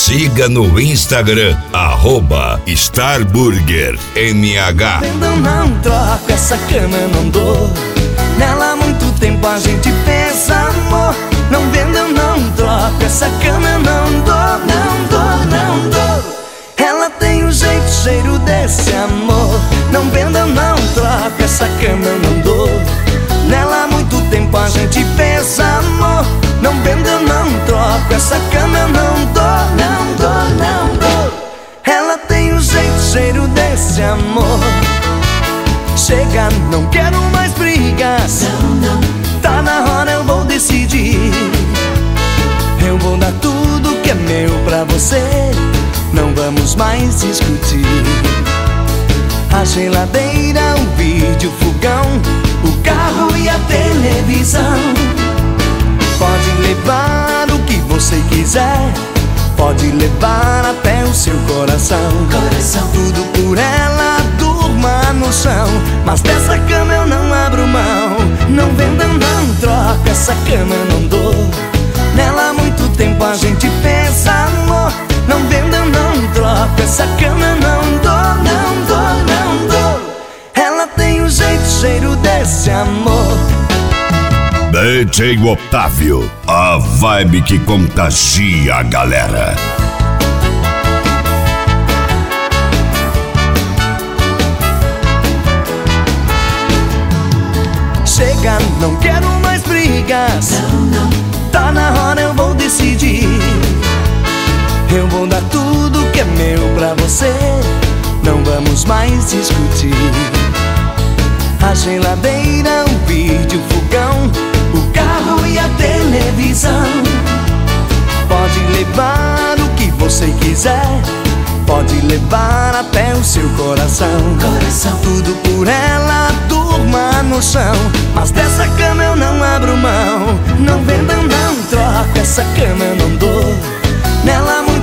Siga no Instagram, @StarBurgerMH. Vendo não troco, essa cama eu não dou. Nela há muito tempo a gente pensa, amor. Não vendo eu não troco, essa cama eu não dou, não dou, não dou. Ela tem o jeito, cheiro desse amor. Não vendo eu não troco, essa cama eu não dou. Nela há muito tempo a gente pensa, amor. Não vendo eu não troco, essa cama eu não dou, não dou, não dou. Ela tem o jeito, cheiro desse amor. Chega, não quero mais brigas. Não. Tá na hora, eu vou decidir. Eu vou dar tudo que é meu pra você. Não vamos mais discutir. A geladeira, o vídeo, o fogão, o carro e a televisão. Pode levar o que você quiser. Pode levar até o seu coração. Tudo por ela, durma no chão. Mas dessa cama eu não abro mão. Não vendo, eu não troco, essa cama eu não dou. Nela há muito tempo a gente pensa, amor. Não vendo, eu não troco, essa cama eu não dou, não dou, não dou. Ela tem o jeito, cheiro desse amor. DJ Otávio, a vibe que contagia a galera. Chega, não quero mais brigas. Não. Tá na hora, eu vou decidir. Eu vou dar tudo que é meu pra você. Não vamos mais discutir. A geladeira, o vídeo, o fogão, o carro e a televisão. Pode levar o que você quiser. Pode levar até o seu coração. Tudo por ela, durma no chão. Mas dessa cama eu não abro mão. Não vendo, eu não troco, essa cama eu não dou. Nela